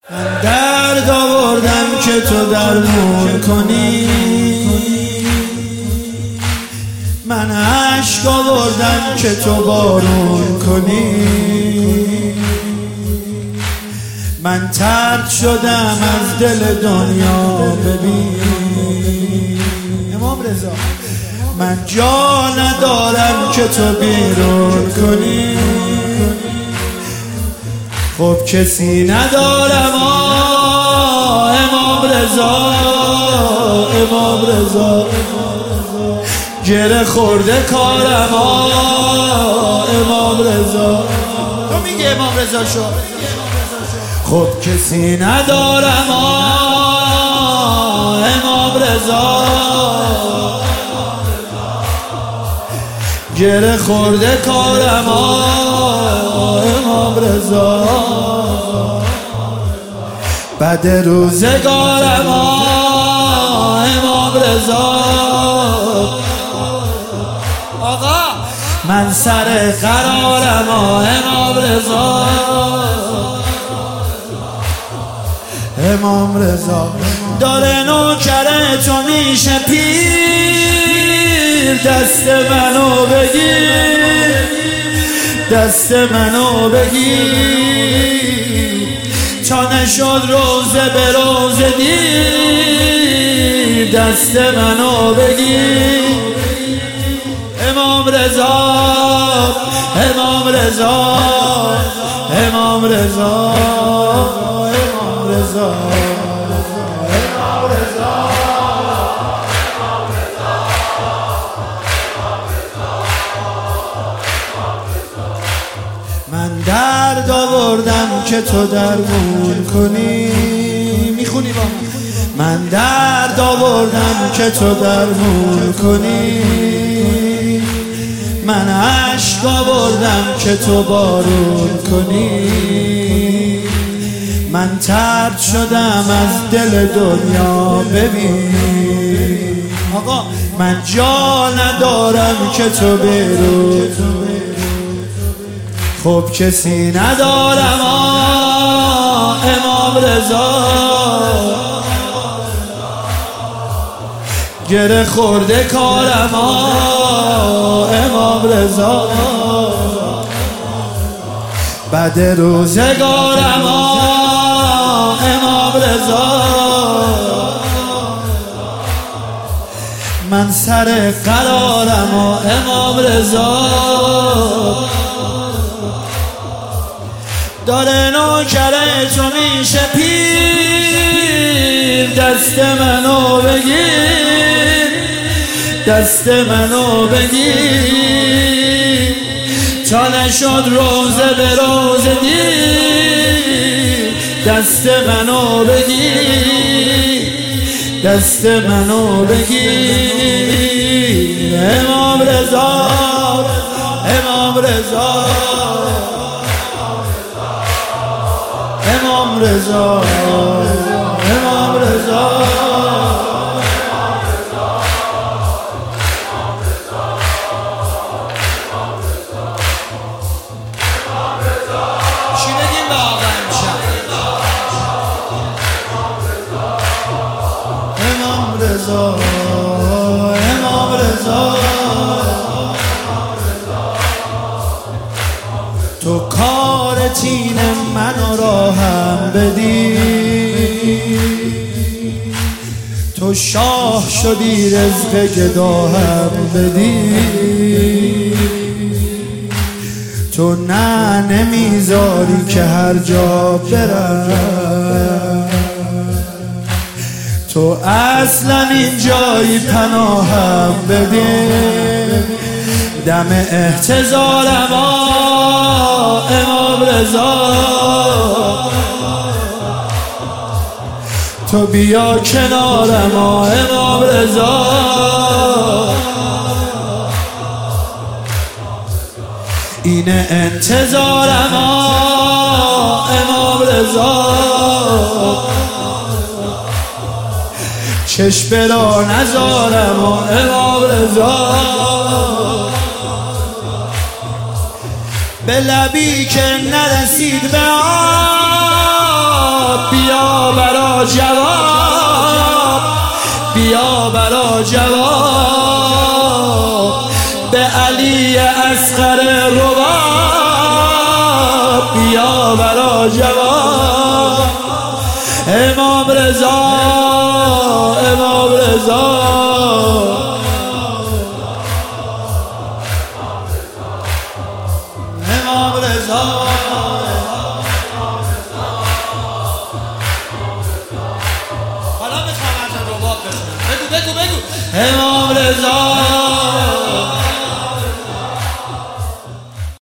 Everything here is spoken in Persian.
من درد آوردم که تو درمون کنی، من عشق آوردم که تو بارون کنی. من طرد شدم از دل دنیا، ببین امام رضا من جا ندارم که تو بیرون کنی. خب کسی ندارم امام رضا، امام رضا گره خورده کارم امام رضا. تو میگه امام رضا شو. خب کسی ندارم امام رضا گره خورده کارم امام رضا. بعد روزگارم امام رضا. آقا من سر قرارم امام رضا، امام رضا. داره نوکر تو میشه پیر، دست منو بگیر، دست منو بگیر تا نشد روزه به روزه دیر، دست منو بگیر. امام رضا، امام رضا، امام رضا، امام رضا، من درد آوردم که تو درمون کنی. میخونی با من درد آوردم که تو درمون کنی. من عشق آوردم که تو بارون کنی. من طرد شدم از دل دنیا، ببین آقا من جا ندارم که تو بیرون. خب کسی ندارم امام رضا گره خورده کارم امام رضا. بعد روزگارم امام رضا. من سر قرارم امام رضا. داره نوکر تو میشه پیر، دست منو بگیر، دست منو بگیر تا نشد روزه به روزه دیر، دست منو بگیر، دست منو بگیر. امام رضا، امام رضا، امام رضا، امام رضا. چی بگیم به آقا امشب؟ امام رضا، امام رضا. تو کار تین منو راهم بدی، تو شاه شدی رزق گداهم بدی. تو نه نمیذاری که هر جا برم، تو اصلا اینجایی پناهم بدی. دم احتضارم امام رضا. تو بیا کنارم امام رضا. اینه انتظارم امام رضا. چشم را نذارم امام رضا. به لبی که نرسید به آب برا جواب، بیا برا جواب، به علی اصغر رباب، بیا برا جواب. امام رضا، امام رضا، امام رضا، حالا میخوام از رباب بخونم. بگو بگو بگو. امام رضا،